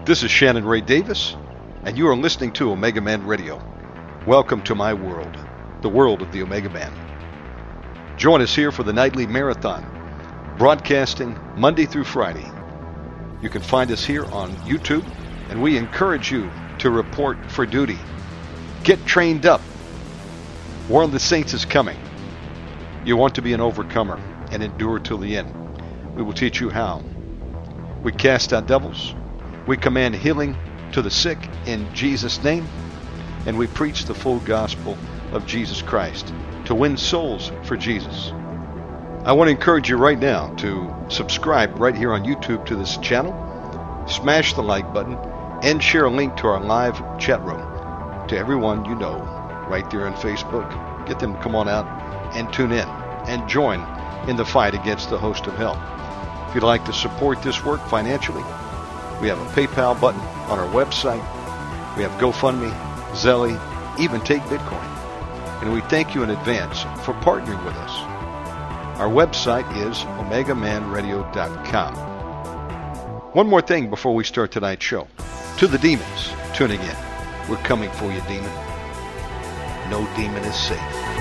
This is Shannon Ray Davis, and you are listening to Omega Man Radio. Welcome to my world, the world of the Omega Man. Join us here for the nightly marathon, broadcasting Monday through Friday. You can find us here on YouTube, and we encourage you to report for duty. Get trained up. War of the Saints is coming. You want to be an overcomer and endure till the end. We will teach you how. We cast out devils. We command healing to the sick in Jesus' name. And we preach the full gospel of Jesus Christ to win souls for Jesus. I want to encourage you right now to subscribe right here on YouTube to this channel. Smash the like button and share a link to our live chat room to everyone you know right there on Facebook. Get them to come on out and tune in and join in the fight against the host of hell. If you'd like to support this work financially, we have a PayPal button on our website. We have GoFundMe, Zelle, even Take Bitcoin. And we thank you in advance for partnering with us. Our website is OmegaManRadio.com. One more thing before we start tonight's show. To the demons tuning in, we're coming for you, demon. No demon is safe.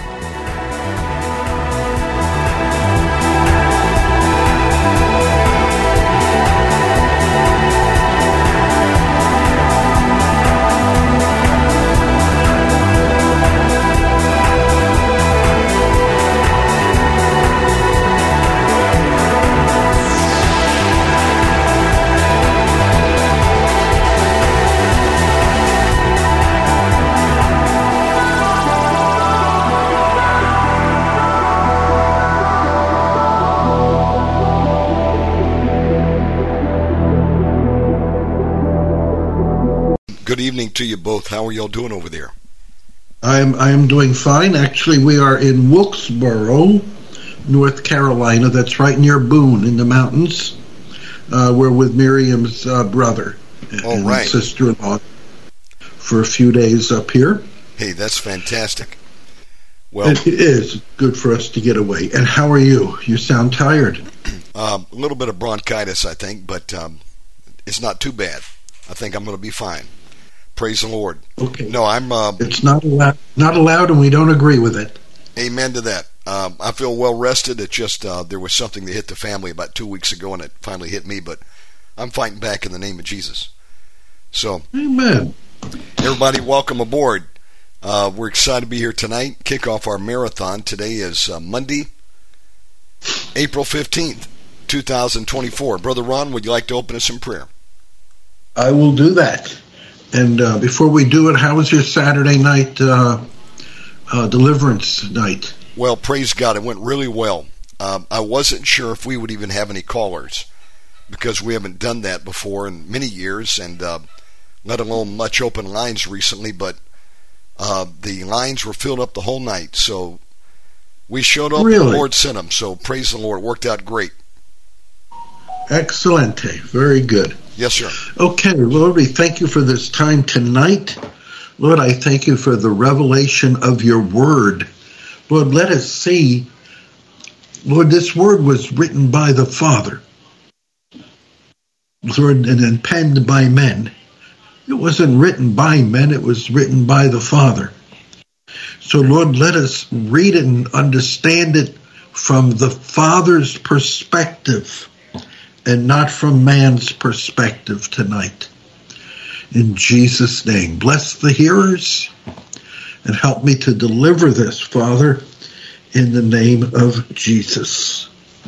Good evening to you both. How are y'all doing over there? I am doing fine. Actually, we are in Wilkesboro, North Carolina. That's right near Boone in the mountains. We're with Miriam's brother and sister-in-law for a few days up here. Hey, that's fantastic. Well, it is good for us to get away. And how are you? You sound tired. A little bit of bronchitis, I think, but it's not too bad. I think I'm going to be fine. Praise the Lord. Okay. No, I'm. It's not allowed, and we don't agree with it. Amen to that. I feel well rested. It's just there was something that hit the family about 2 weeks ago, and it finally hit me. But I'm fighting back in the name of Jesus. So, amen. Everybody, welcome aboard. We're excited to be here tonight. Kick off our marathon. Today is Monday, April 15th, 2024. Brother Ron, would you like to open us in prayer? I will do that. And before we do it, how was your Saturday night deliverance night? Well, praise God, it went really well. I wasn't sure if we would even have any callers because we haven't done that before in many years, and let alone much open lines recently, but the lines were filled up the whole night, so we showed up. Really? The Lord sent them, so praise the Lord. It worked out great. Excelente. Very good. Yes, sir. Okay, Lord, we thank you for this time tonight. Lord, I thank you for the revelation of your word. Lord, let us see. Lord, this word was written by the Father. Lord, and then penned by men. It wasn't written by men, it was written by the Father. So, Lord, let us read it and understand it from the Father's perspective, and not from man's perspective tonight. In Jesus' name, bless the hearers and help me to deliver this, Father, in the name of Jesus.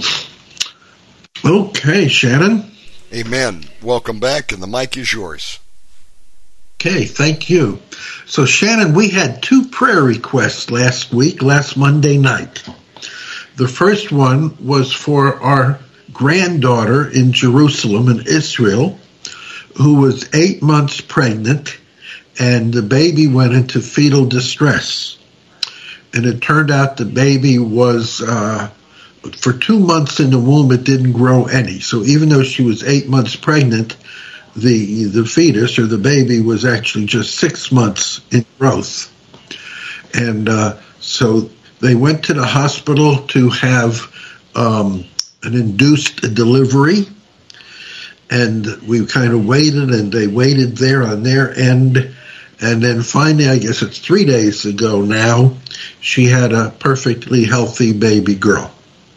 Okay, Shannon. Amen. Welcome back, and the mic is yours. Okay, thank you. So, Shannon, we had two prayer requests last Monday night. The first one was for our granddaughter in Jerusalem in Israel, who was 8 months pregnant, and the baby went into fetal distress. And it turned out the baby was, for 2 months in the womb, it didn't grow any. So even though she was 8 months pregnant, the fetus or the baby was actually just 6 months in growth. And so they went to the hospital to have an induced delivery, and we kind of waited, and they waited there on their end. And then finally, I guess it's 3 days ago now, she had a perfectly healthy baby girl.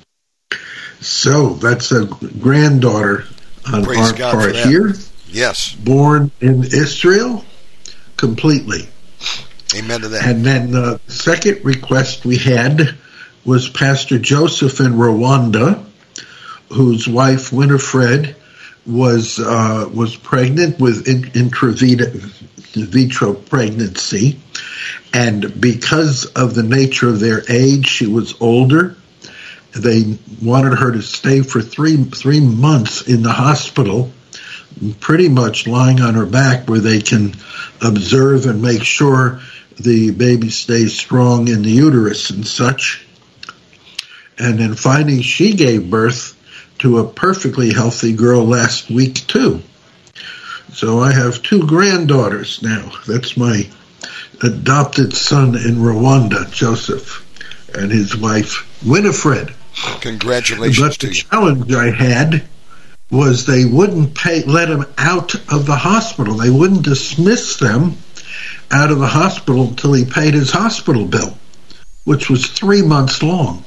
So that's a granddaughter on Praise our God part for that. here. Yes. Born in Israel, completely. Amen to that. And then the second request we had was Pastor Joseph in Rwanda, whose wife Winifred was pregnant with in vitro pregnancy, and because of the nature of their age, she was older. They wanted her to stay for three months in the hospital, pretty much lying on her back, where they can observe and make sure the baby stays strong in the uterus and such. And then finally, she gave birth to a perfectly healthy girl last week, too. So I have 2 granddaughters now. That's my adopted son in Rwanda, Joseph, and his wife, Winifred. Congratulations but to the you. challenge I had was they wouldn't let him out of the hospital. They wouldn't dismiss them out of the hospital until he paid his hospital bill, which was 3 months long.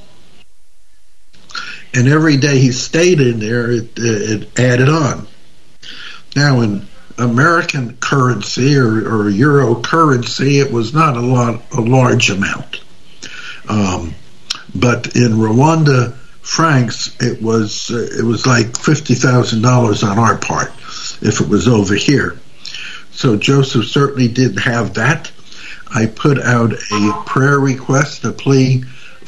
And every day he stayed in there, it added on. Now, in American currency or euro currency, it was not a large amount. But in Rwanda francs, it was like $50,000 on our part if it was over here. So Joseph certainly didn't have that. I put out a prayer request, a plea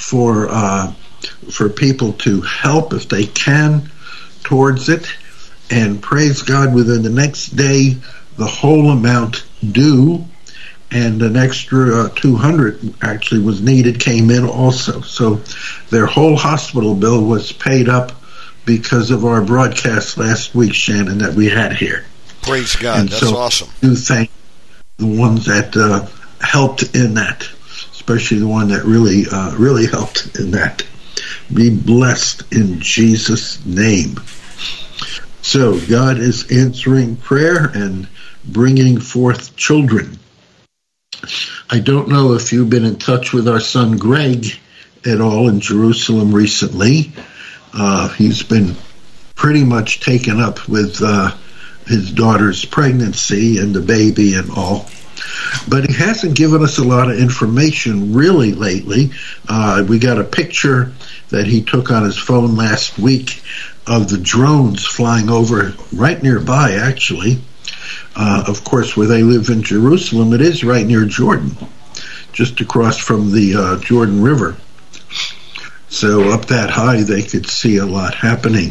for people to help if they can towards it, and praise God, within the next day the whole amount due, and an extra 200 actually was needed, came in also. So their whole hospital bill was paid up because of our broadcast last week, Shannon, that we had here. Praise God. And that's so awesome. I do thank the ones that helped in that, especially the one that really helped in that. Be blessed in Jesus' name. So God is answering prayer and bringing forth children. I don't know if you've been in touch with our son Greg at all in Jerusalem recently. He's been pretty much taken up with his daughter's pregnancy and the baby and all. But he hasn't given us a lot of information really lately. We got a picture that he took on his phone last week of the drones flying over right nearby, actually. Of course, where they live in Jerusalem, it is right near Jordan, just across from the Jordan River. So up that high, they could see a lot happening.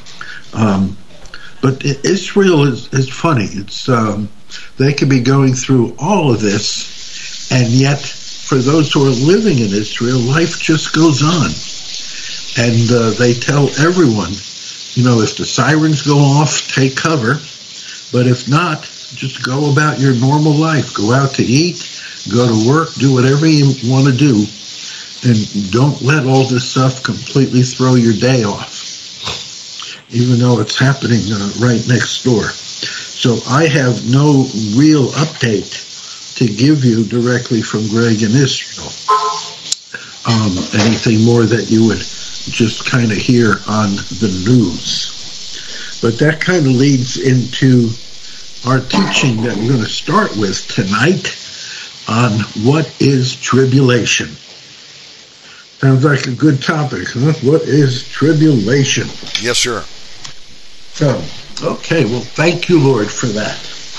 But Israel is funny. It's they could be going through all of this, and yet for those who are living in Israel, life just goes on. And they tell everyone, if the sirens go off, take cover. But if not, just go about your normal life. Go out to eat, go to work, do whatever you want to do. And don't let all this stuff completely throw your day off, even though it's happening right next door. So I have no real update to give you directly from Greg in Israel. Anything more that you would just kind of hear on the news. But that kind of leads into our teaching that we're going to start with tonight on what is tribulation. Sounds like a good topic, huh? What is tribulation? Yes, sir. So, okay, well, thank you, Lord, for that.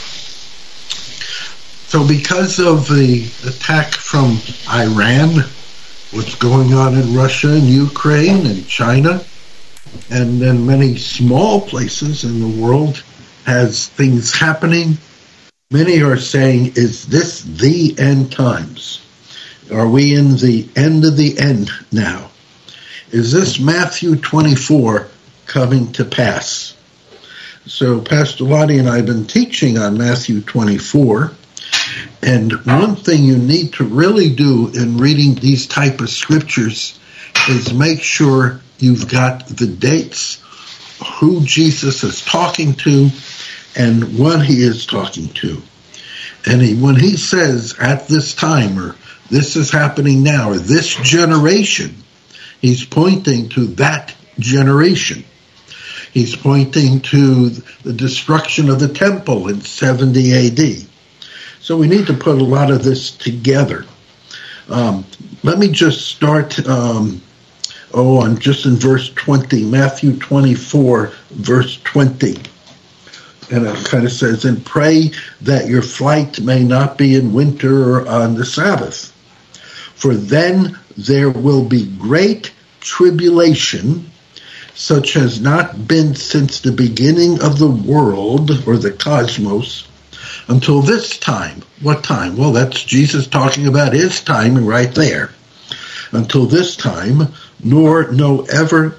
So because of the attack from Iran, what's going on in Russia and Ukraine and China, and then many small places in the world has things happening, many are saying, is this the end times? Are we in the end of the end now? Is this Matthew 24 coming to pass? So Pastor Lottie and I have been teaching on Matthew 24, and one thing you need to really do in reading these type of scriptures is make sure you've got the dates who Jesus is talking to and what he is talking to. And when he says at this time, or this is happening now, or this generation, he's pointing to that generation. He's pointing to the destruction of the temple in 70 AD. So we need to put a lot of this together. Let me just start, I'm just in verse 20, Matthew 24, verse 20. And it kind of says, and pray that your flight may not be in winter or on the Sabbath. For then there will be great tribulation, such has not been since the beginning of the world or the cosmos until this time. What time? Well, that's Jesus talking about his time right there. Until this time, nor not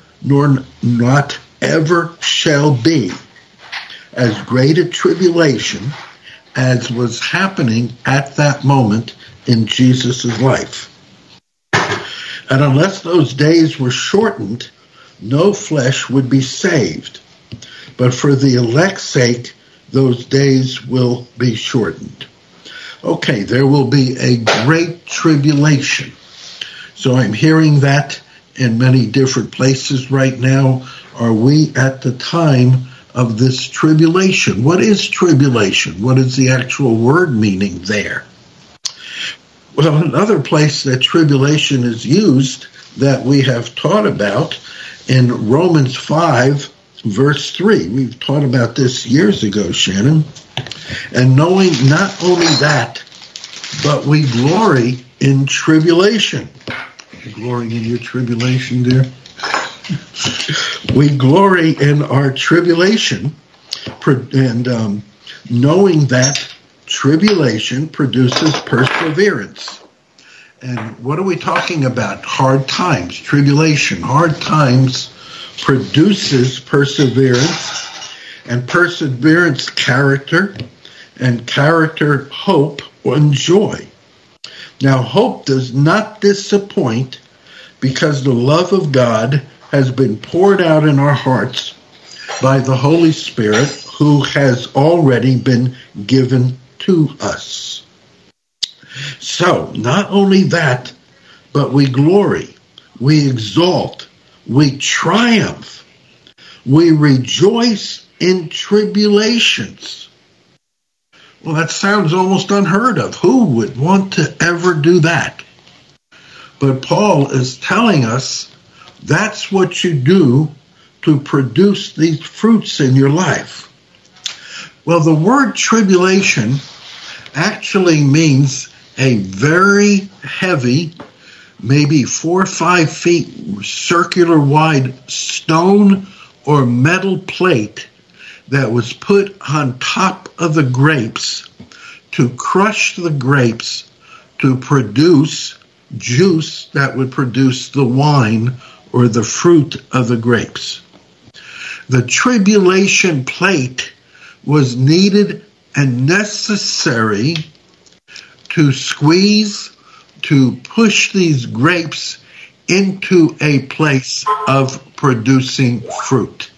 ever shall be as great a tribulation as was happening at that moment in Jesus' life. And unless those days were shortened, no flesh would be saved. But for the elect's sake, those days will be shortened. Okay, there will be a great tribulation. So I'm hearing that in many different places right now. Are we at the time of this tribulation? What is tribulation? What is the actual word meaning there? Well, another place that tribulation is used that we have taught about in Romans 5, verse 3. We've taught about this years ago, Shannon. And knowing not only that, but we glory in tribulation. Glorying in your tribulation, dear? We glory in our tribulation, and knowing that tribulation produces perseverance. And what are we talking about? Hard times, tribulation. Hard times produces perseverance, and perseverance character, and character hope and joy. Now, hope does not disappoint because the love of God has been poured out in our hearts by the Holy Spirit who has already been given to us. So, not only that, but we glory, we exalt, we triumph, we rejoice in tribulations. Well, that sounds almost unheard of. Who would want to ever do that? But Paul is telling us that's what you do to produce these fruits in your life. Well, the word tribulation actually means a very heavy, maybe 4 or 5 feet circular wide stone or metal plate that was put on top of the grapes to crush the grapes to produce juice that would produce the wine or the fruit of the grapes. The tribulation plate was needed and necessary to squeeze, to push these grapes into a place of producing fruit.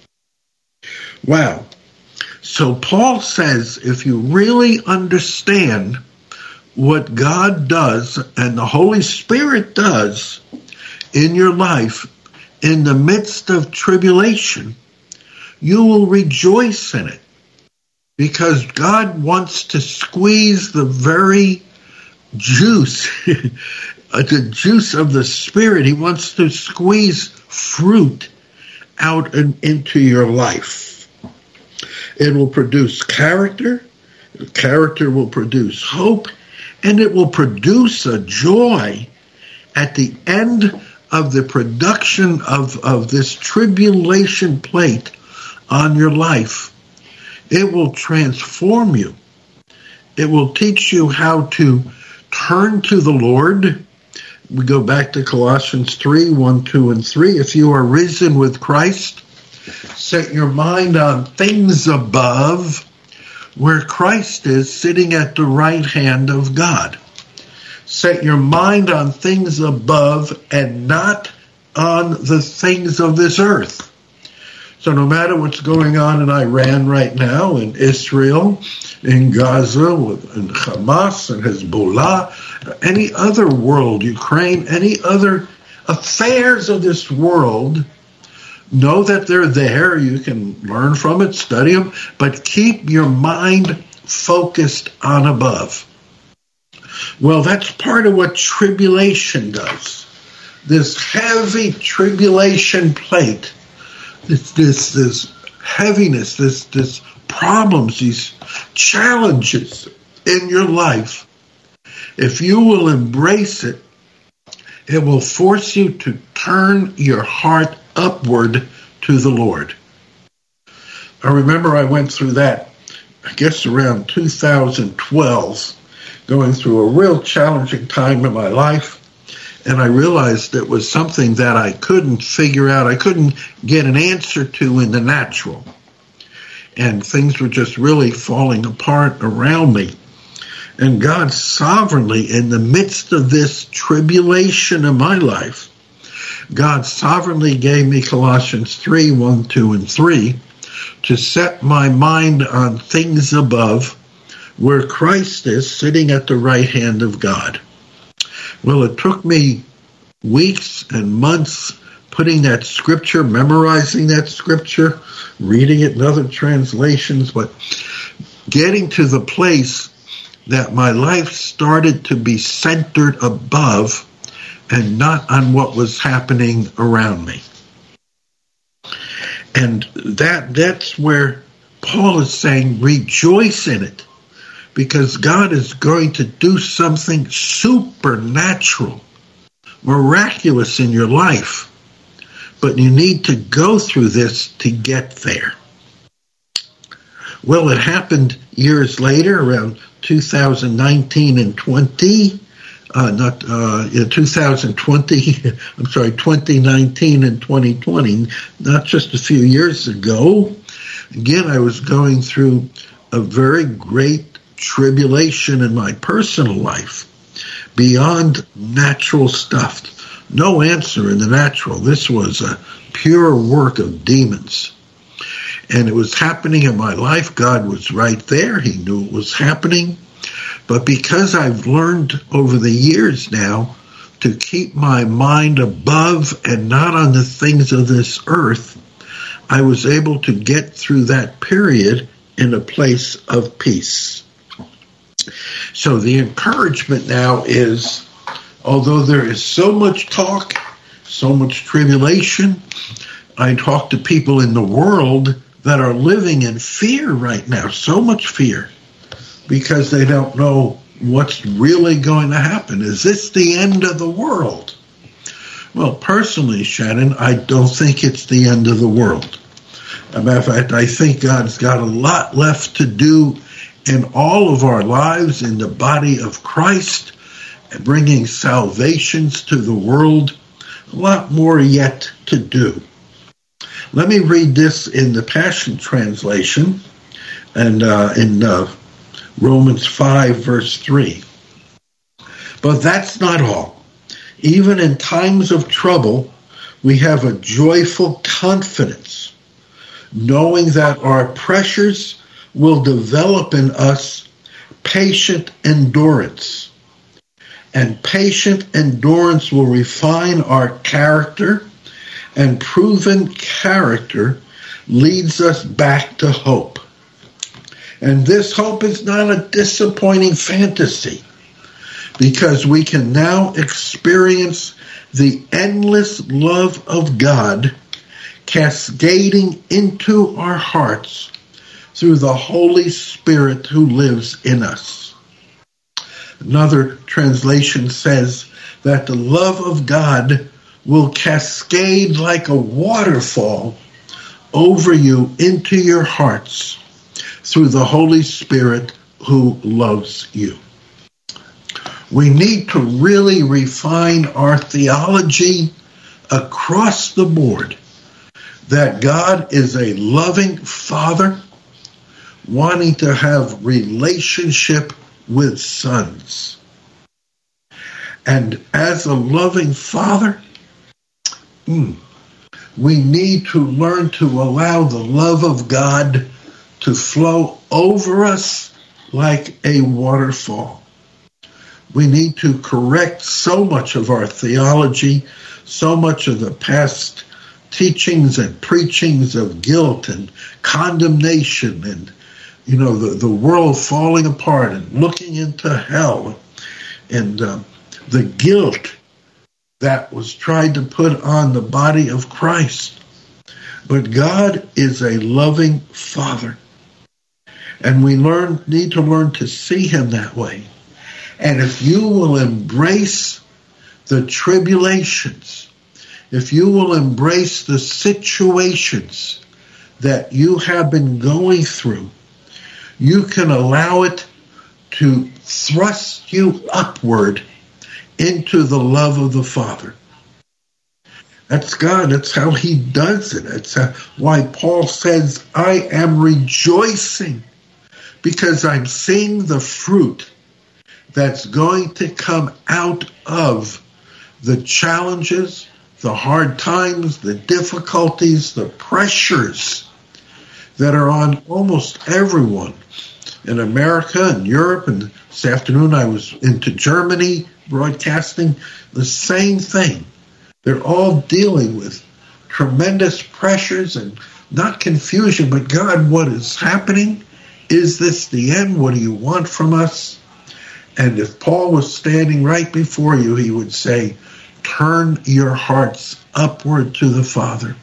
Wow. So Paul says if you really understand what God does and the Holy Spirit does in your life in the midst of tribulation, you will rejoice in it because God wants to squeeze the very juice, the juice of the Spirit. He wants to squeeze fruit out and into your life. It will produce character. Character will produce hope. And it will produce a joy at the end of the production of this tribulation plate on your life. It will transform you. It will teach you how to turn to the Lord. We go back to Colossians 3, 1, 2, and 3. If you are risen with Christ, set your mind on things above, where Christ is sitting at the right hand of God. Set your mind on things above and not on the things of this earth. So no matter what's going on in Iran right now, in Israel, in Gaza, in Hamas and Hezbollah, any other world, Ukraine, any other affairs of this world, know that they're there. You can learn from it, study them, but keep your mind focused on above. Well, that's part of what tribulation does. This heavy tribulation plate, this heaviness, this problems, these challenges in your life, if you will embrace it, it will force you to turn your heart upward to the Lord. I remember I went through that, I guess around 2012, going through a real challenging time in my life, and I realized it was something that I couldn't figure out. I couldn't get an answer to in the natural. And things were just really falling apart around me. And God sovereignly, in the midst of this tribulation in my life, God sovereignly gave me Colossians 3, 1, 2, and 3 to set my mind on things above, where Christ is sitting at the right hand of God. Well, it took me weeks and months putting that scripture, memorizing that scripture, reading it in other translations, but getting to the place that my life started to be centered above and not on what was happening around me. And that's where Paul is saying, rejoice in it, because God is going to do something supernatural, miraculous in your life. But you need to go through this to get there. Well, it happened years later, around 2019 and 20. 2019 and 2020, not just a few years ago. Again, I was going through a very great tribulation in my personal life, beyond natural stuff. No answer in the natural. This was a pure work of demons. And it was happening in my life. God was right there. He knew it was happening. But because I've learned over the years now to keep my mind above and not on the things of this earth, I was able to get through that period in a place of peace. So the encouragement now is, although there is so much talk, so much tribulation, I talk to people in the world that are living in fear right now, so much fear, because they don't know what's really going to happen. Is this the end of the world? Well, personally, Shannon, I don't think it's the end of the world. As a matter of fact, I think God's got a lot left to do in all of our lives in the body of Christ, and bringing salvations to the world. A lot more yet to do. Let me read this in the Passion Translation, and in Romans 5, verse 3. But that's not all. Even in times of trouble, we have a joyful confidence, knowing that our pressures will develop in us patient endurance. And patient endurance will refine our character, and proven character leads us back to hope. And this hope is not a disappointing fantasy, because we can now experience the endless love of God cascading into our hearts through the Holy Spirit who lives in us. Another translation says that the love of God will cascade like a waterfall over you into your hearts through the Holy Spirit who loves you. We need to really refine our theology across the board, that God is a loving Father wanting to have relationship with sons. And as a loving Father, We need to learn to allow the love of God to flow over us like a waterfall. We need to correct so much of our theology, so much of the past teachings and preachings of guilt and condemnation and, the world falling apart and looking into hell and the guilt that was tried to put on the body of Christ. But God is a loving Father, and we need to learn to see him that way. And if you will embrace the tribulations, if you will embrace the situations that you have been going through, you can allow it to thrust you upward into the love of the Father. That's God. That's how he does it. That's why Paul says, I am rejoicing because I'm seeing the fruit that's going to come out of the challenges, the hard times, the difficulties, the pressures that are on almost everyone in America and Europe. And this afternoon I was into Germany broadcasting the same thing. They're all dealing with tremendous pressures and not confusion, but God, what is happening? Is this the end? What do you want from us? And if Paul was standing right before you, he would say, turn your hearts upward to the Father.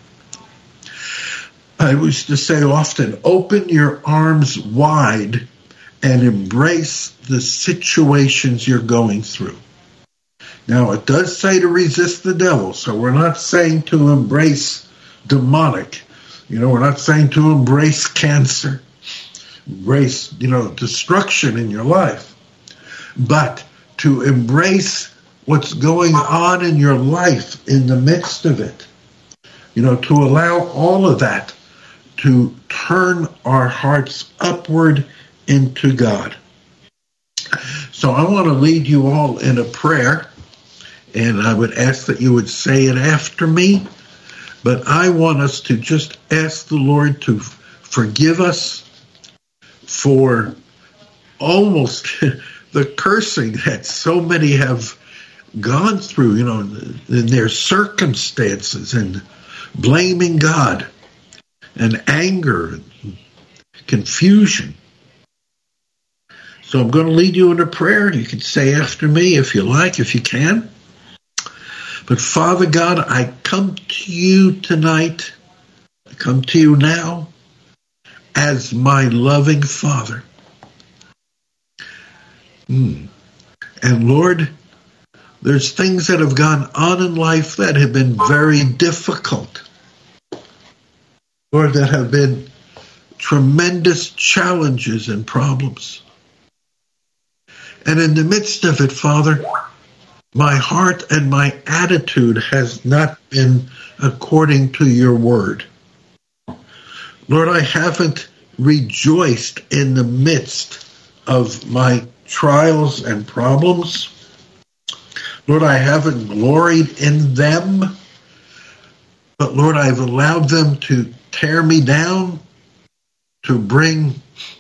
I used to say often, open your arms wide and embrace the situations you're going through. Now, it does say to resist the devil, so we're not saying to embrace demonic. We're not saying to embrace cancer, embrace, destruction in your life. But to embrace what's going on in your life in the midst of it. To allow all of that to turn our hearts upward into God. So I want to lead you all in a prayer, and I would ask that you would say it after me. But I want us to just ask the Lord to forgive us for almost the cursing that so many have gone through, in their circumstances, and blaming God, and anger, and confusion. So I'm going to lead you in a prayer. You can say after me if you like, if you can. But Father God, I come to you tonight. I come to you now as my loving Father. And Lord, there's things that have gone on in life that have been very difficult. Lord, that have been tremendous challenges and problems. And in the midst of it, Father, my heart and my attitude has not been according to your word. Lord, I haven't rejoiced in the midst of my trials and problems. Lord, I haven't gloried in them, but Lord, I've allowed them to tear me down, to bring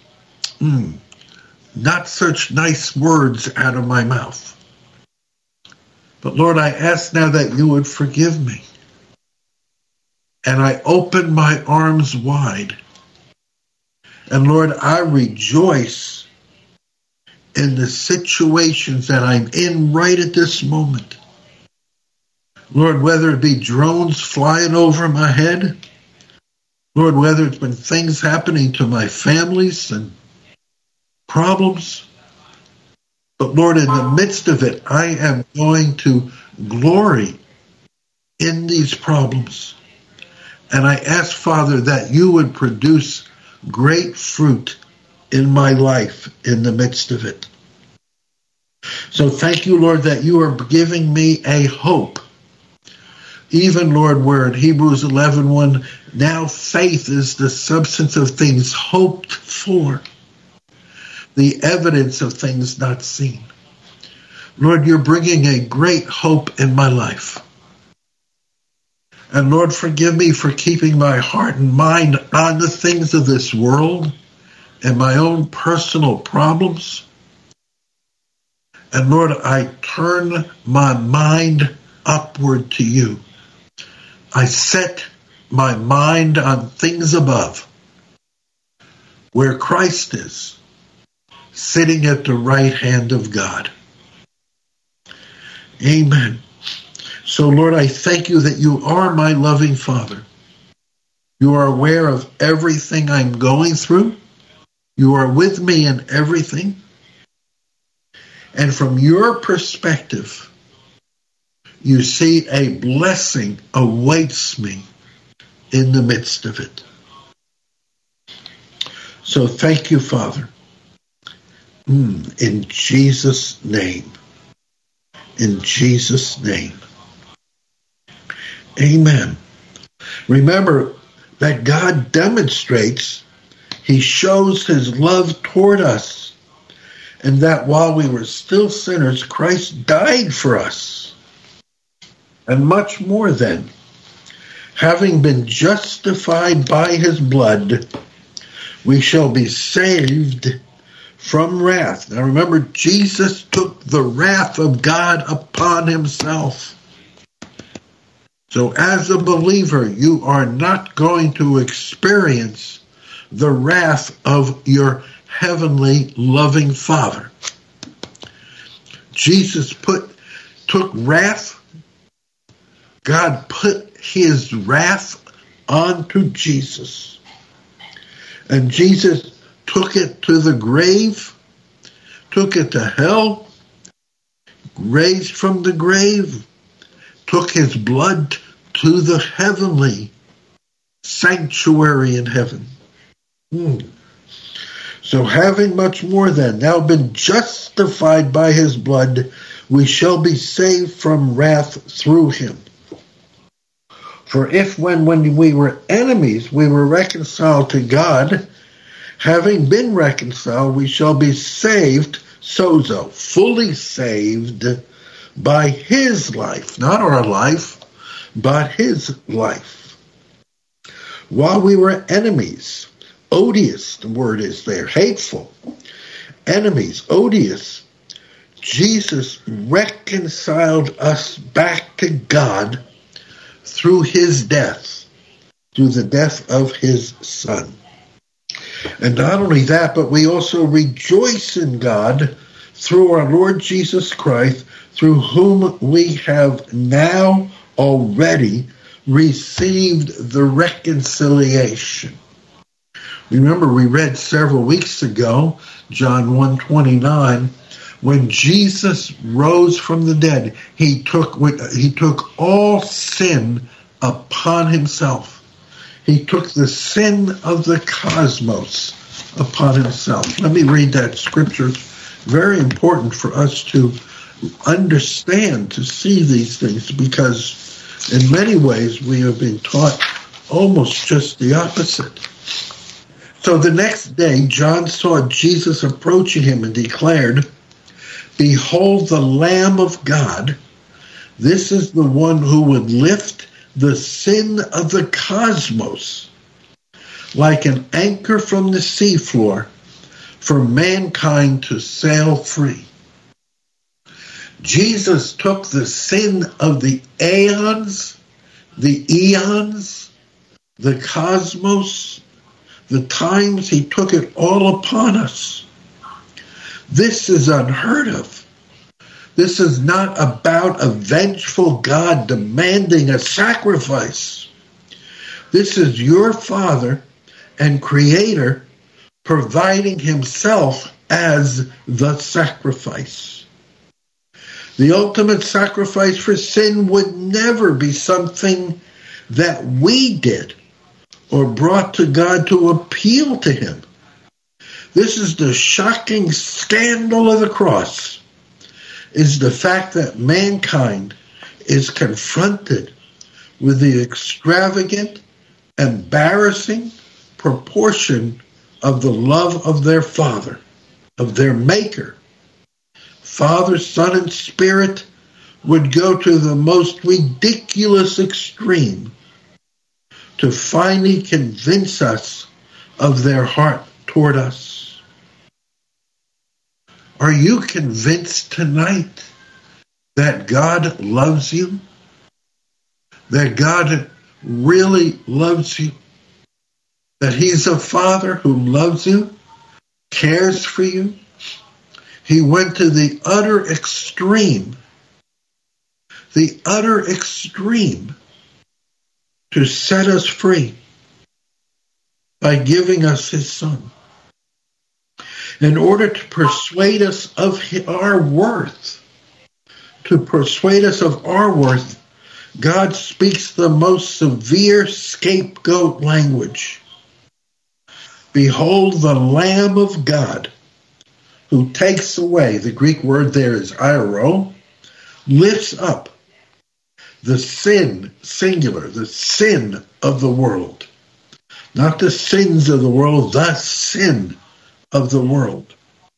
not such nice words out of my mouth. But Lord, I ask now that you would forgive me. And I open my arms wide. And Lord, I rejoice in the situations that I'm in right at this moment. Lord, whether it be drones flying over my head, Lord, whether it's been things happening to my families and problems, but Lord, in the midst of it, I am going to glory in these problems. And I ask, Father, that you would produce great fruit in my life in the midst of it. So thank you, Lord, that you are giving me a hope. Even, Lord, where in Hebrews 11:1, now faith is the substance of things hoped for, the evidence of things not seen. Lord, you're bringing a great hope in my life. And Lord, forgive me for keeping my heart and mind on the things of this world and my own personal problems. And Lord, I turn my mind upward to you. I set my mind on things above, where Christ is, sitting at the right hand of God. Amen. So, Lord, I thank you that you are my loving Father. You are aware of everything I'm going through. You are with me in everything. And from your perspective, you see a blessing awaits me in the midst of it. So thank you, Father. In Jesus' name. In Jesus' name. Amen. Remember that God demonstrates, he shows his love toward us, and that while we were still sinners, Christ died for us. And much more then, having been justified by his blood, we shall be saved from wrath. Now remember, Jesus took the wrath of God upon himself. So as a believer, you are not going to experience the wrath of your heavenly loving Father. Jesus took wrath. God put his wrath onto Jesus. And Jesus took it to the grave, took it to hell, raised from the grave, took his blood to the heavenly sanctuary in heaven. So having much more then, now been justified by his blood, we shall be saved from wrath through him. For if when we were enemies, we were reconciled to God, having been reconciled, we shall be saved, sozo, fully saved by his life, not our life, but his life. While we were enemies, odious, the word is there, hateful, enemies, odious, Jesus reconciled us back to God through his death, through the death of his Son. And not only that, but we also rejoice in God through our Lord Jesus Christ, through whom we have now already received the reconciliation. Remember, we read several weeks ago, John 1:29, when Jesus rose from the dead, he took all sin upon himself. He took the sin of the cosmos upon himself. Let me read that scripture. It's very important for us to understand, to see these things, because in many ways we have been taught almost just the opposite. So the next day, John saw Jesus approaching him and declared, "Behold the Lamb of God. This is the one who would lift the sin of the cosmos like an anchor from the seafloor for mankind to sail free." Jesus took the sin of the aeons, the eons, the cosmos, the times. He took it all upon us. This is unheard of. This is not about a vengeful God demanding a sacrifice. This is your Father and Creator providing himself as the sacrifice. The ultimate sacrifice for sin would never be something that we did or brought to God to appeal to him. This is the shocking scandal of the cross, is the fact that mankind is confronted with the extravagant, embarrassing proportion of the love of their Father, of their Maker. Father, Son, and Spirit would go to the most ridiculous extreme to finally convince us of their heart toward us. Are you convinced tonight that God loves you? That God really loves you? That He's a Father who loves you, cares for you? He went to the utter extreme to set us free by giving us His Son. In order to persuade us of our worth, God speaks the most severe scapegoat language. Behold the Lamb of God who takes away, the Greek word there is airo, lifts up the sin, singular, the sin of the world. Not the sins of the world, the sin of the world.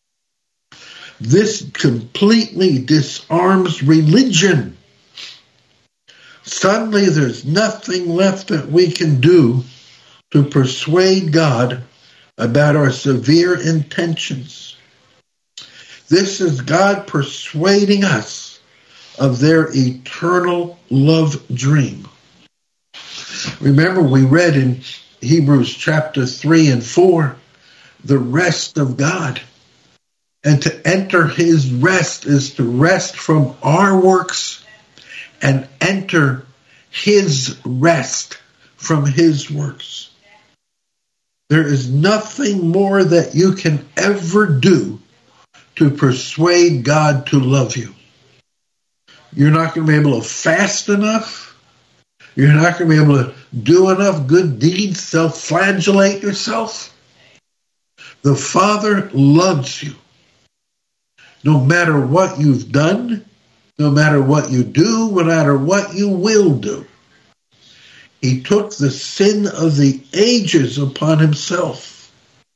This completely disarms religion. Suddenly there's nothing left that we can do to persuade God about our severe intentions. This is God persuading us of their eternal love dream. Remember, we read in Hebrews chapter 3 and 4, the rest of God. And to enter His rest is to rest from our works and enter His rest from His works. There is nothing more that you can ever do to persuade God to love you. You're not going to be able to fast enough. You're not going to be able to do enough good deeds, self-flagellate yourself. The Father loves you. No matter what you've done, no matter what you do, no matter what you will do. He took the sin of the ages upon Himself.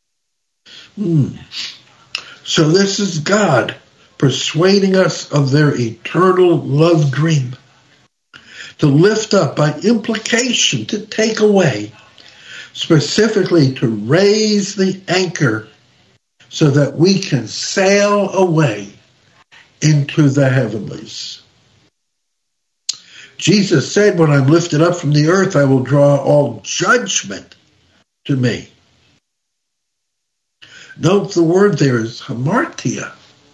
So this is God persuading us of their eternal love dream. To lift up, by implication, to take away, specifically to raise the anchor so that we can sail away into the heavenlies. Jesus said, when I'm lifted up from the earth, I will draw all judgment to me. Note the word there is hamartia.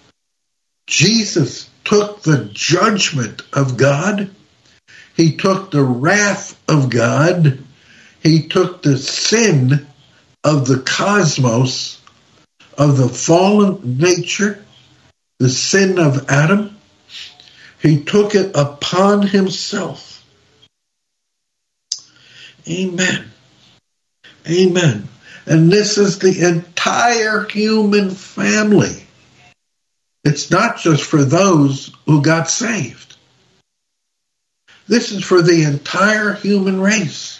Jesus took the judgment of God. He took the wrath of God. He took the sin of the cosmos, of the fallen nature, the sin of Adam. He took it upon Himself. Amen. Amen. And this is the entire human family. It's not just for those who got saved. This is for the entire human race.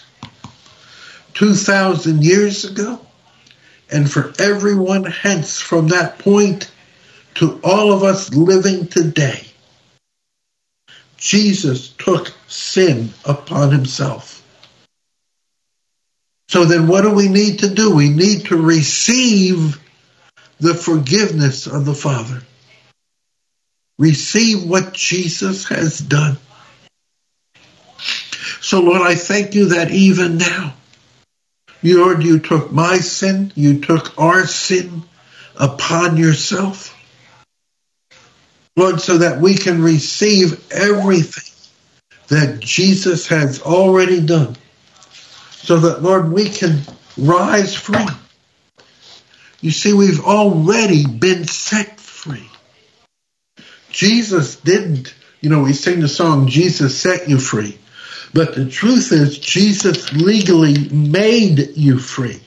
2,000 years ago, and for everyone hence from that point to all of us living today. Jesus took sin upon Himself. So then what do we need to do? We need to receive the forgiveness of the Father. Receive what Jesus has done. So Lord, I thank You that even now, Lord, You took my sin, You took our sin upon Yourself. Lord, so that we can receive everything that Jesus has already done. So that, Lord, we can rise free. You see, we've already been set free. Jesus didn't, we sing the song, Jesus set you free. But the truth is, Jesus legally made you free.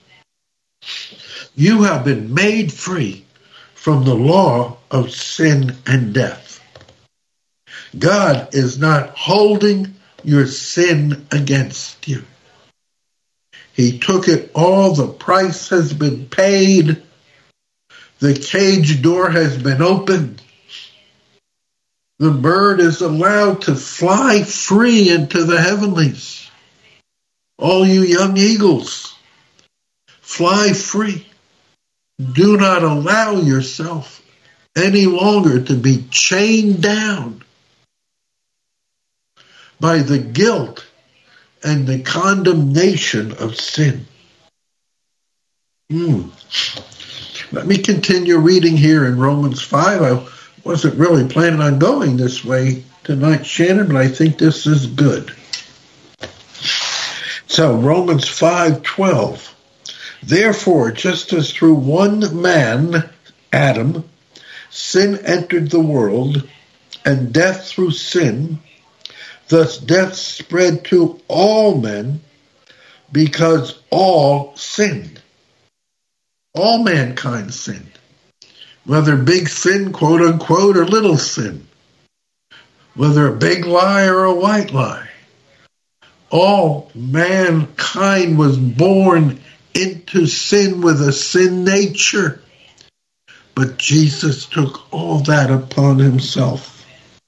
You have been made free from the law of sin and death. God is not holding your sin against you. He took it all. The price has been paid. The cage door has been opened. The bird is allowed to fly free into the heavenlies. All you young eagles, fly free. Do not allow yourself any longer to be chained down by the guilt and the condemnation of sin. Let me continue reading here in Romans 5. I wasn't really planning on going this way tonight, Shannon, but I think this is good. So, Romans 5:12. Therefore, just as through one man, Adam, sin entered the world, and death through sin, thus death spread to all men, because all sinned. All mankind sinned. Whether big sin, quote unquote, or little sin. Whether a big lie or a white lie. All mankind was born into sin with a sin nature. But Jesus took all that upon himself.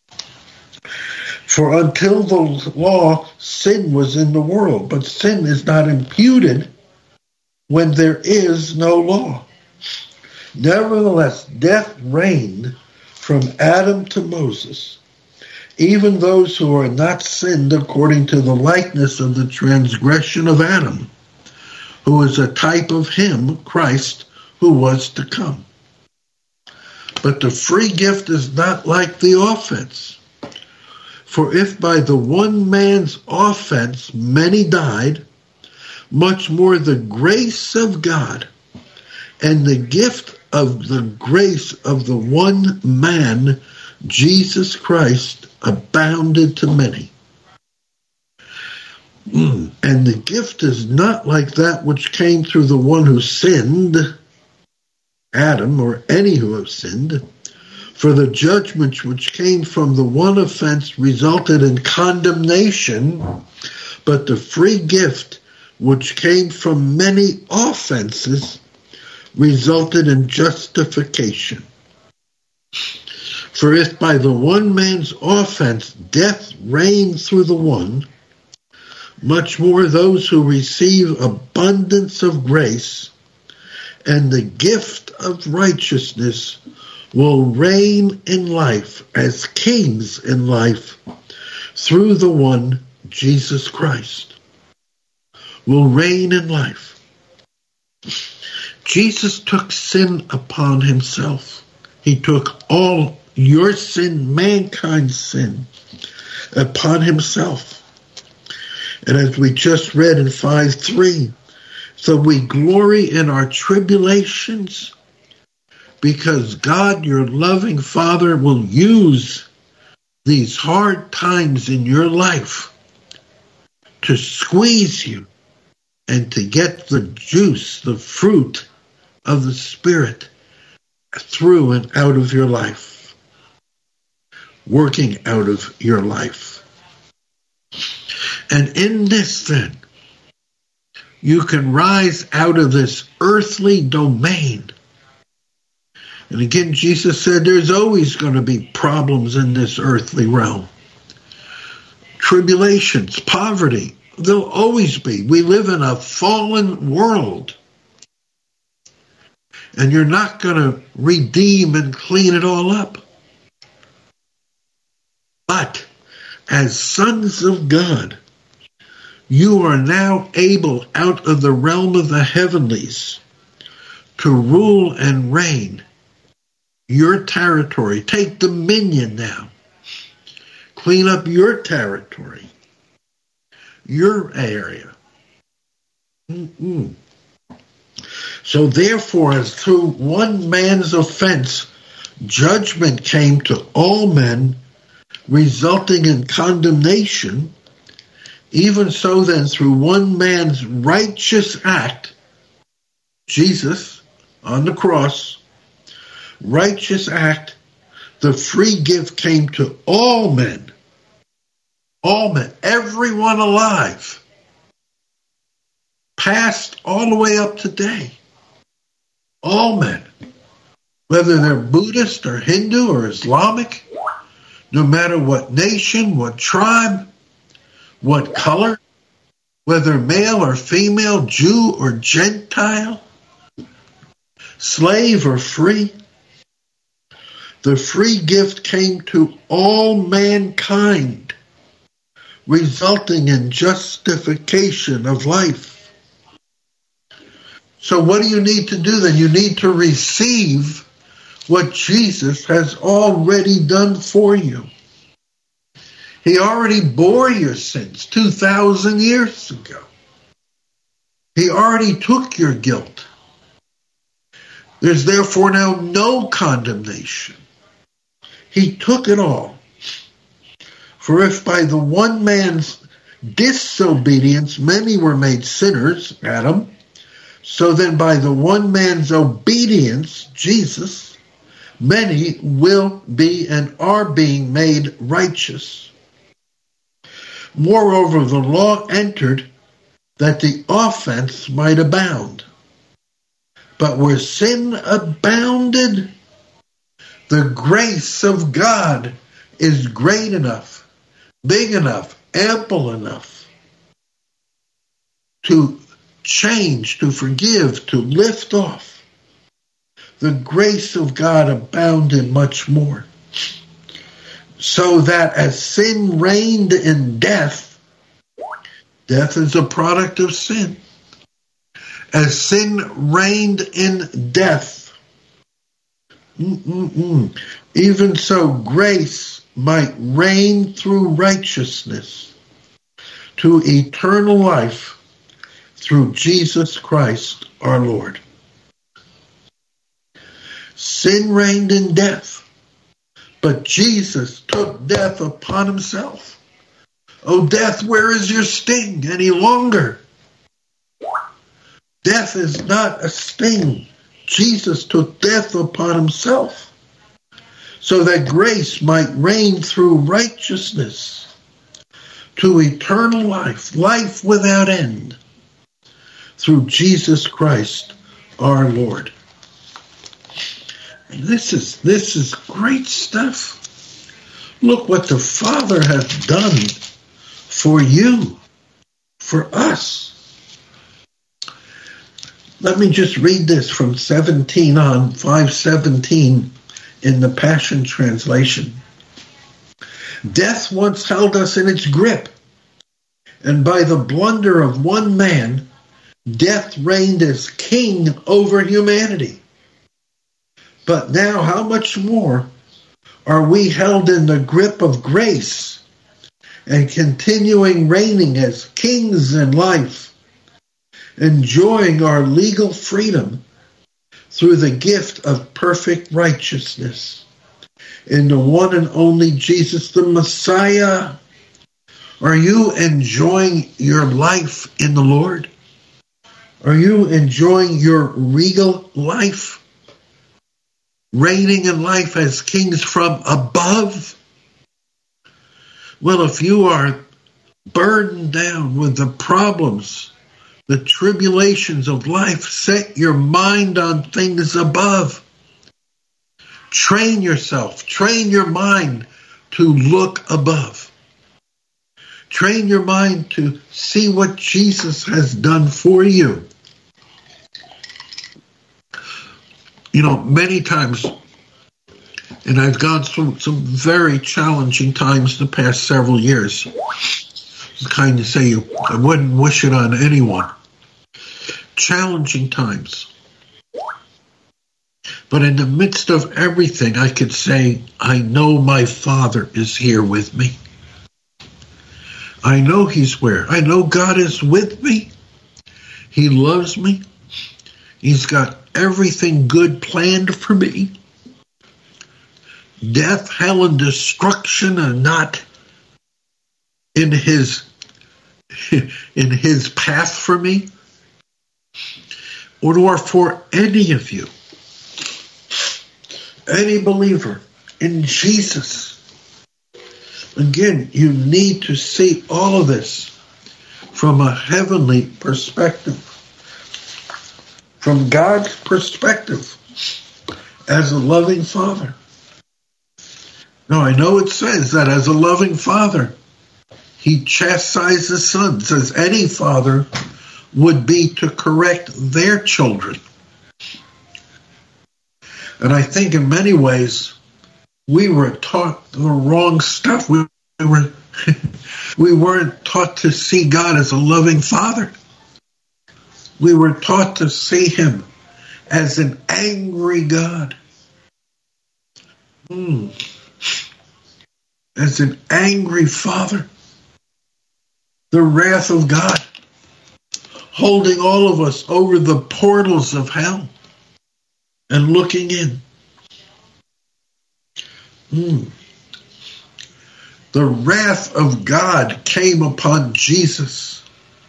For until the law, sin was in the world, but sin is not imputed when there is no law. Nevertheless, death reigned from Adam to Moses, even those who are not sinned according to the likeness of the transgression of Adam, who is a type of him, Christ, who was to come. But the free gift is not like the offense. For if by the one man's offense many died, much more the grace of God and the gift of the grace of the one man, Jesus Christ, abounded to many. And the gift is not like that which came through the one who sinned, Adam, or any who have sinned. For the judgment which came from the one offense resulted in condemnation, but the free gift which came from many offenses resulted in justification. For if by the one man's offense death reigned through the one, much more those who receive abundance of grace and the gift of righteousness will reign in life as kings in life through the one, Jesus Christ. Will reign in life. Jesus took sin upon himself. He took all your sin, mankind's sin, upon himself. And as we just read in 5:3, so we glory in our tribulations because God, your loving Father, will use these hard times in your life to squeeze you and to get the juice, the fruit of the Spirit through and out of your life, working out of your life. And in this, then, you can rise out of this earthly domain. And again, Jesus said there's always going to be problems in this earthly realm. Tribulations, poverty, there'll always be. We live in a fallen world. And you're not going to redeem and clean it all up. But as sons of God, you are now able out of the realm of the heavenlies to rule and reign your territory. Take dominion now. Clean up your territory, your area. So therefore, as through one man's offense, judgment came to all men, resulting in condemnation, even so then through one man's righteous act, Jesus on the cross, righteous act, the free gift came to all men, everyone alive, past all the way up to today, all men, whether they're Buddhist or Hindu or Islamic, no matter what nation, what tribe, what color, whether male or female, Jew or Gentile, slave or free. The free gift came to all mankind, resulting in justification of life. So what do you need to do then? You need to receive what Jesus has already done for you. He already bore your sins 2,000 years ago. He already took your guilt. There's therefore now no condemnation. He took it all. For if by the one man's disobedience many were made sinners, Adam, so then by the one man's obedience, Jesus, many will be and are being made righteous. Moreover, the law entered that the offense might abound. But where sin abounded, the grace of God is great enough, big enough, ample enough to change, to forgive, to lift off. The grace of God abounded much more. So that as sin reigned in death, death is a product of sin. As sin reigned in death, even so grace might reign through righteousness to eternal life through Jesus Christ our Lord. Sin reigned in death, but Jesus took death upon himself. O death, where is your sting any longer? Death is not a sting. Jesus took death upon himself so that grace might reign through righteousness to eternal life, life without end, through Jesus Christ our Lord. And this is great stuff. Look what the Father has done for you, for us. Let me just read this from 17 on, 5:17 in the Passion Translation. Death once held us in its grip, and by the blunder of one man, death reigned as king over humanity. But now, how much more are we held in the grip of grace and continuing reigning as kings in life, enjoying our legal freedom through the gift of perfect righteousness in the one and only Jesus the Messiah? Are you enjoying your life in the Lord? Are you enjoying your regal life? Reigning in life as kings from above? Well, if you are burdened down with the problems, the tribulations of life, set your mind on things above. Train yourself, train your mind to look above. Train your mind to see what Jesus has done for you. You know, many times, and I've gone through some very challenging times the past several years. I kind of say I wouldn't wish it on anyone. Challenging times. But in the midst of everything, I could say, I know my Father is here with me. I know He's where. I know God is with me. He loves me. He's got everything good planned for me. Death, hell, and destruction are not in His path for me, or for any of you. Any believer in Jesus. Again, you need to see all of this from a heavenly perspective. From God's perspective as a loving Father. Now, I know it says that as a loving Father, He chastises sons, as any father would be to correct their children. And I think in many ways, we were taught the wrong stuff. We weren't taught to see God as a loving father. We were taught to see him as an angry God. As an angry father. The wrath of God holding all of us over the portals of hell and looking in. The wrath of God came upon Jesus.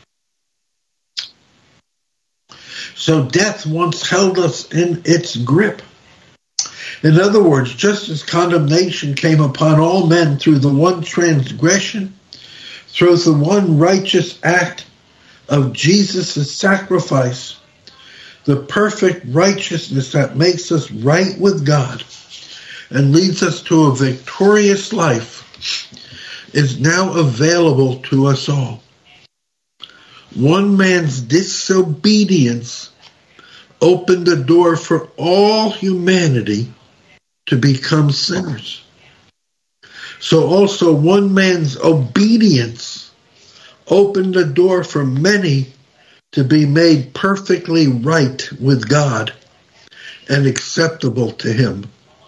So death once held us in its grip. In other words, just as condemnation came upon all men through the one transgression, through the one righteous act of Jesus' sacrifice, the perfect righteousness that makes us right with God and leads us to a victorious life is now available to us all. One man's disobedience opened the door for all humanity to become sinners. So also one man's obedience opened the door for many to be made perfectly right with God and acceptable to him.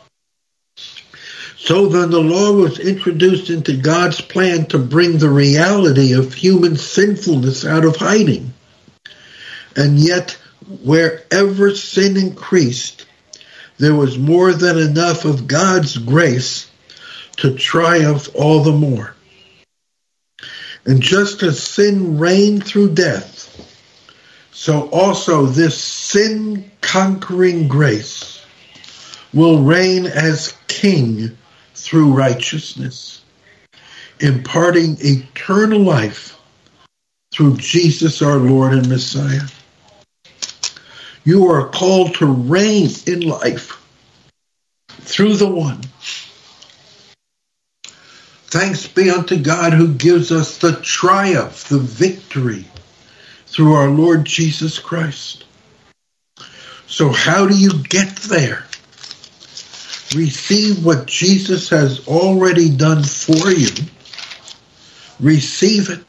So then the law was introduced into God's plan to bring the reality of human sinfulness out of hiding. And yet, wherever sin increased, there was more than enough of God's grace to triumph all the more. And just as sin reigned through death, so also this sin-conquering grace will reign as king through righteousness, imparting eternal life through Jesus our Lord and Messiah. You are called to reign in life through the one. Thanks be unto God who gives us the triumph, the victory, through our Lord Jesus Christ. So how do you get there? Receive what Jesus has already done for you. Receive it.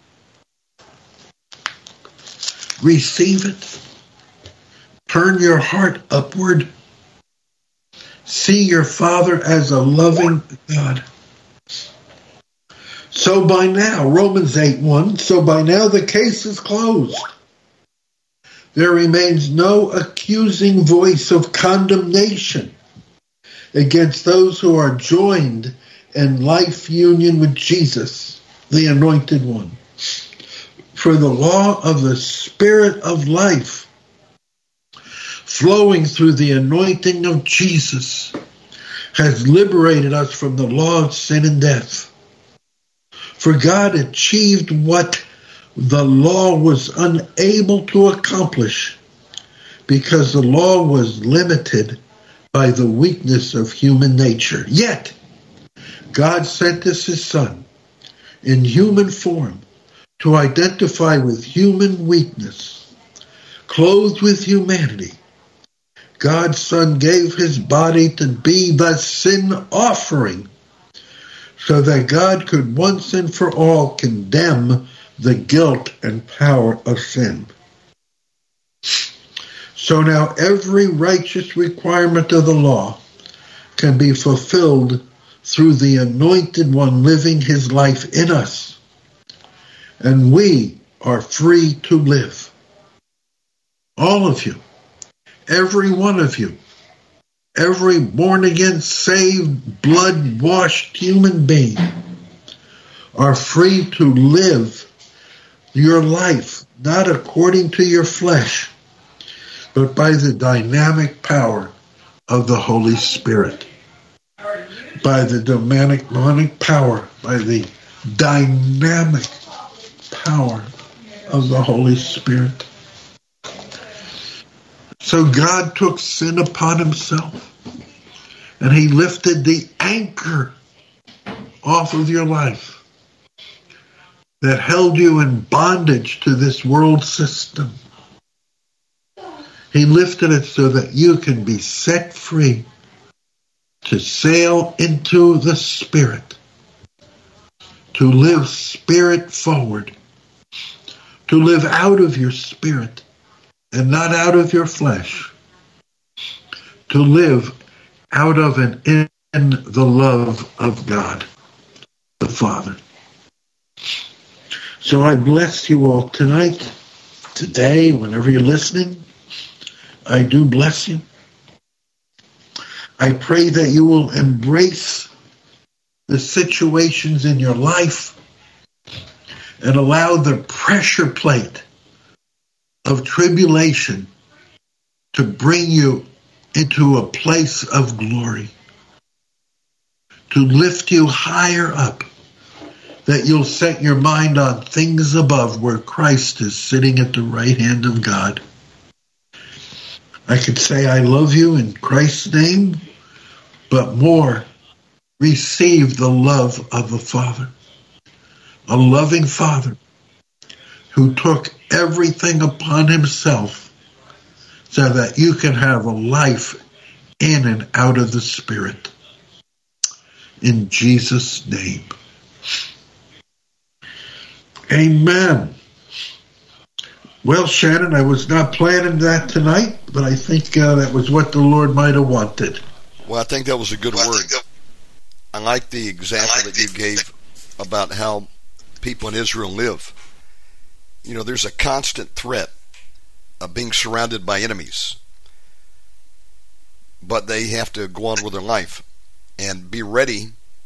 Receive it. Turn your heart upward. See your Father as a loving God. So by now, Romans 8:1, so by now the case is closed. There remains no accusing voice of condemnation against those who are joined in life union with Jesus, the Anointed One. For the law of the Spirit of life, flowing through the anointing of Jesus, has liberated us from the law of sin and death. For God achieved what the law was unable to accomplish, because the law was limited by the weakness of human nature. Yet, God sent us his Son in human form to identify with human weakness. Clothed with humanity, God's Son gave his body to be the sin offering, so that God could once and for all condemn the guilt and power of sin. So now every righteous requirement of the law can be fulfilled through the Anointed One living his life in us. And we are free to live. All of you, every one of you, every born-again, saved, blood-washed human being are free to live your life, not according to your flesh, but by the dynamic power of the Holy Spirit. By the demonic power, by the dynamic power of the Holy Spirit. So God took sin upon himself, and he lifted the anchor off of your life. that held you in bondage to this world system. He lifted it so that you can be set free to sail into the Spirit, to live Spirit forward, to live out of your spirit and not out of your flesh, to live out of and in the love of God, the Father. So I bless you all tonight, today, whenever you're listening. I do bless you. I pray that you will embrace the situations in your life and allow the pressure plate of tribulation to bring you into a place of glory, to lift you higher up, that you'll set your mind on things above where Christ is sitting at the right hand of God. I could say I love you in Christ's name, but more, receive the love of the Father, a loving Father who took everything upon himself so that you can have a life in and out of the Spirit. In Jesus' name. Amen. Well, Shannon, I was not planning that tonight, but I think that was what the Lord might have wanted. Well, I think that was a good word. I like the example that you gave about how people in Israel live. You know, there's a constant threat of being surrounded by enemies, but they have to go on with their life and be ready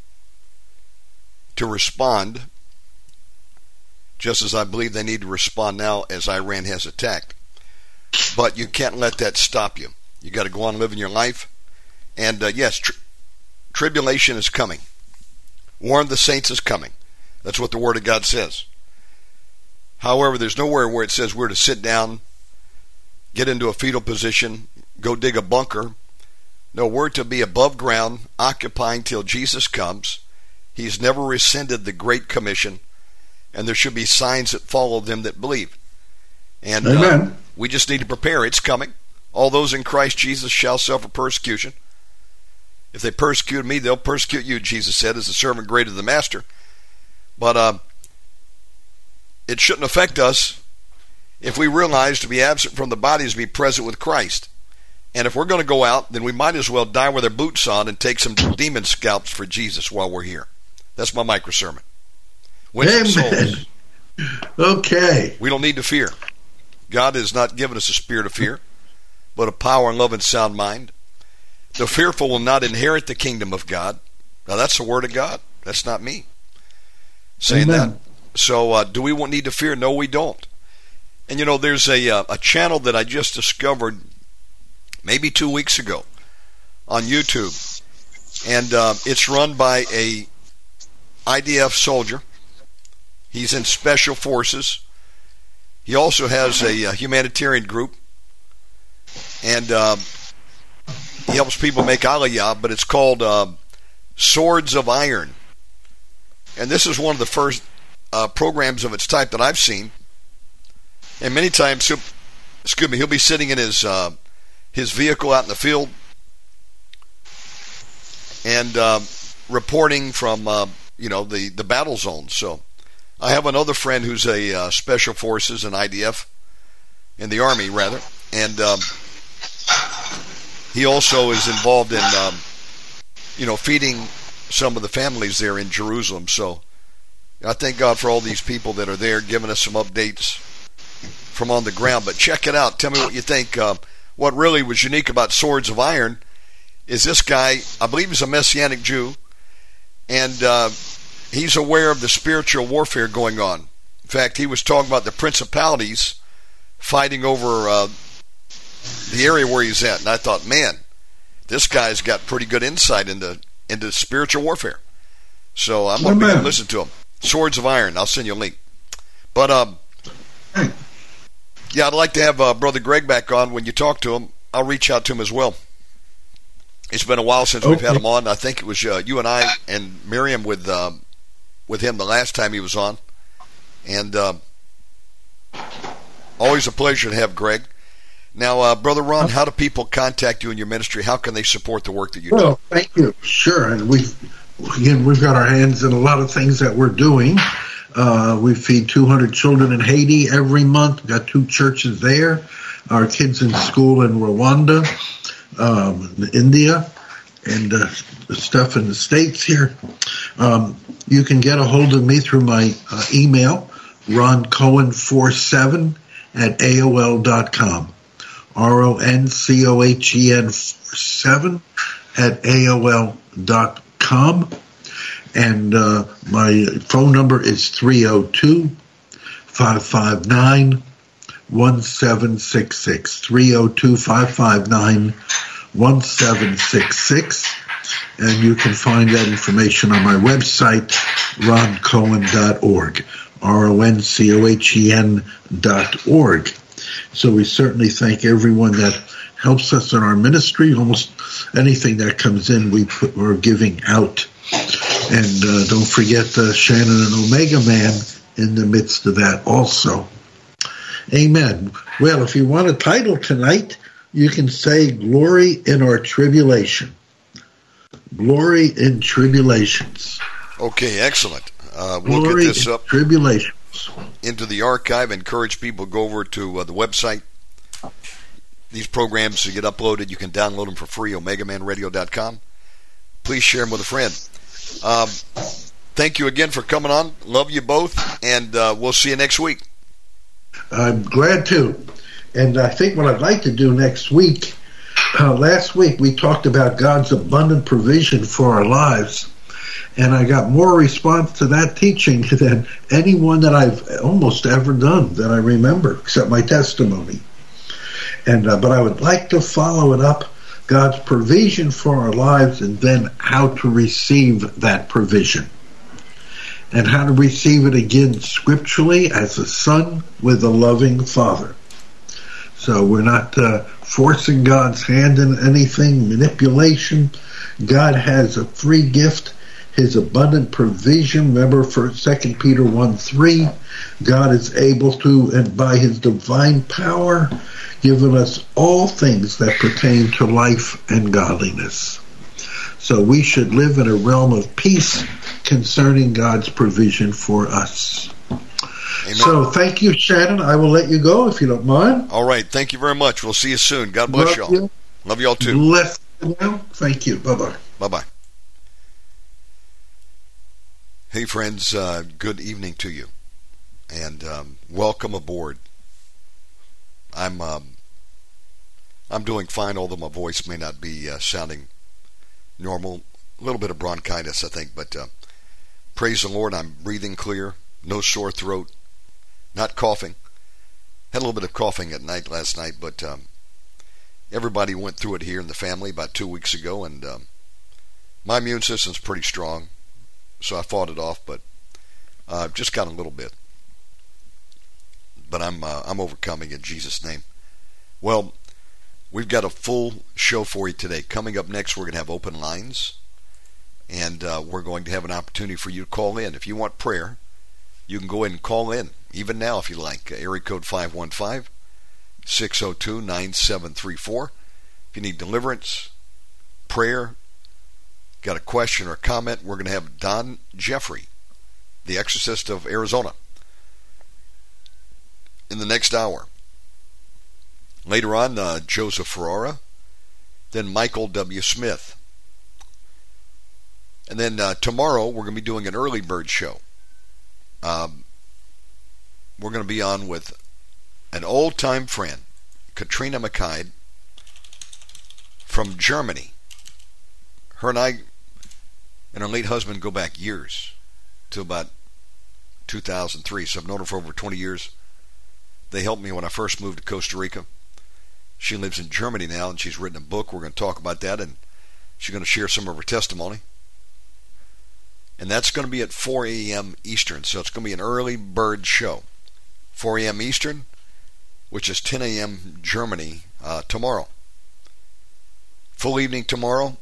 to respond, just as I believe they need to respond now as Iran has attacked. But you can't let that stop you. You got to go on living your life. And yes, tribulation is coming. Warn the saints is coming. That's what the Word of God says. However, there's nowhere where it says we're to sit down, get into a fetal position, go dig a bunker. No, we're to be above ground, occupying till Jesus comes. He's never rescinded the Great Commission, and there should be signs that follow them that believe. And we just need to prepare. It's coming. All those in Christ Jesus shall suffer persecution. If they persecute me, they'll persecute you, Jesus said, as the servant greater than the master. But it shouldn't affect us if we realize to be absent from the body is to be present with Christ. And if we're going to go out, then we might as well die with our boots on and take some demon scalps for Jesus while we're here. That's my micro sermon. Win some souls. Okay. We don't need to fear. God has not given us a spirit of fear, but a power and love and sound mind. The fearful will not inherit the kingdom of God. Now that's the word of God. That's not me saying that. So do we need to fear? No, we don't. And you know, there's a channel that I just discovered maybe 2 weeks ago on YouTube, and it's run by a IDF soldier. He's in special forces. He also has a humanitarian group, and he helps people make aliyah, but it's called Swords of Iron. And this is one of the first programs of its type that I've seen. And many times he'll be sitting in his vehicle out in the field and reporting from the battle zone. So I have another friend who's a special forces in IDF, in the Army rather, and he also is involved in feeding some of the families there in Jerusalem. So I thank God for all these people that are there giving us some updates from on the ground. But check it out. Tell me what you think. What really was unique about Swords of Iron is this guy, I believe he's a Messianic Jew, and he's aware of the spiritual warfare going on. In fact, he was talking about the principalities fighting over the area where he's at. And I thought, man, this guy's got pretty good insight into spiritual warfare. So I'm going to listen to him. Swords of Iron. I'll send you a link. But yeah, I'd like to have Brother Greg back on. When you talk to him, I'll reach out to him as well. It's been a while since we've had him on. I think it was you and I and Miriam with him the last time he was on. And always a pleasure to have Greg. Now, Brother Ron, how do people contact you in your ministry? How can they support the work that you do? Well, thank you. Sure. And we've got our hands in a lot of things that we're doing. We feed 200 children in Haiti every month. We've got 2 churches there. Our kids in school in Rwanda, India, and stuff in the States here. You can get a hold of me through my email, roncohen47@aol.com. roncohen7@aol.com. And my phone number is 302-559-1766. 302-559-1766. And you can find that information on my website, roncohen.org. roncohen.org. So we certainly thank everyone that helps us in our ministry. Almost anything that comes in, we're giving out. And don't forget Shannon and Omega Man in the midst of that also. Amen. Well, if you want a title tonight, you can say Glory in Our Tribulation. Glory in Tribulations. Okay, excellent. We'll get this up Tribulations into the archive. Encourage people to go over to the website. These programs get uploaded. You can download them for free, OmegaManRadio.com. Please share them with a friend. Thank you again for coming on. Love you both, and we'll see you next week. I'm glad to. And I think what I'd like to do next week, last week we talked about God's abundant provision for our lives. And I got more response to that teaching than any one that I've almost ever done that I remember, except my testimony. And but I would like to follow it up, God's provision for our lives, and then how to receive that provision. And how to receive it again scripturally as a son with a loving father. So we're not forcing God's hand in anything, manipulation. God has a free gift, His abundant provision. Remember for 2 Peter 1:3, God is able to, and by His divine power, given us all things that pertain to life and godliness. So we should live in a realm of peace concerning God's provision for us. Amen. So thank you, Shannon. I will let you go if you don't mind. All right. Thank you very much. We'll see you soon. God bless y'all. Love y'all too. Bless you. Thank you. Bye-bye. Bye-bye. Hey, friends. Good evening to you. And welcome aboard. I'm doing fine, although my voice may not be sounding normal. A little bit of bronchitis, I think, but praise the Lord, I'm breathing clear, no sore throat, not coughing. Had a little bit of coughing at night last night, but everybody went through it here in the family about 2 weeks ago, and my immune system's pretty strong, so I fought it off, but just got a little bit. But I'm overcoming in Jesus' name. Well, we've got a full show for you today. Coming up next, we're going to have open lines, and we're going to have an opportunity for you to call in. If you want prayer, you can go ahead and call in, even now if you like. Area code 515-602-9734. If you need deliverance, prayer, got a question or a comment, we're going to have Don Jeffrey, the exorcist of Arizona, in the next hour. Later on, Joseph Ferrara, then Michael W. Smith. And then tomorrow, we're going to be doing an early bird show. We're going to be on with an old-time friend, Katrina McKide, from Germany. Her and I and her late husband go back years, to about 2003, so I've known her for over 20 years. They helped me when I first moved to Costa Rica. She lives in Germany now, and she's written a book. We're going to talk about that, and she's going to share some of her testimony. And that's going to be at 4 a.m. Eastern, so it's going to be an early bird show. 4 a.m. Eastern, which is 10 a.m. Germany tomorrow. Full evening tomorrow.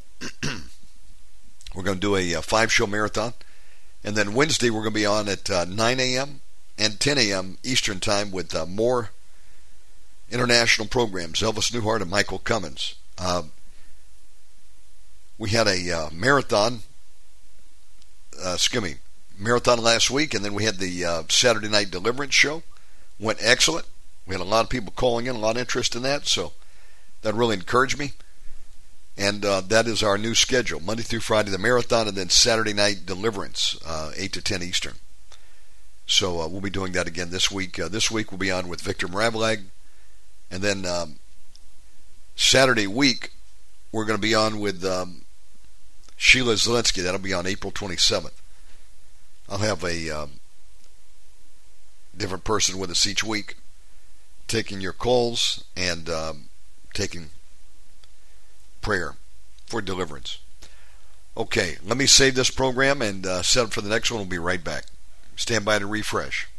We're going to do a 5-show marathon. And then Wednesday, we're going to be on at 9 a.m. and 10 a.m. Eastern Time with more international programs. Elvis Newhart and Michael Cummins. We had a marathon last week, and then we had the Saturday Night Deliverance show. Went excellent. We had a lot of people calling in, a lot of interest in that, so that really encouraged me. And that is our new schedule. Monday through Friday, the marathon, and then Saturday Night Deliverance, 8 to 10 Eastern. So we'll be doing that again this week. This week we'll be on with Victor Mravlag. And then Saturday week, we're going to be on with Sheila Zielinski. That'll be on April 27th. I'll have a different person with us each week, taking your calls and taking prayer for deliverance. Okay, let me save this program and set up for the next one. We'll be right back. Stand by to refresh.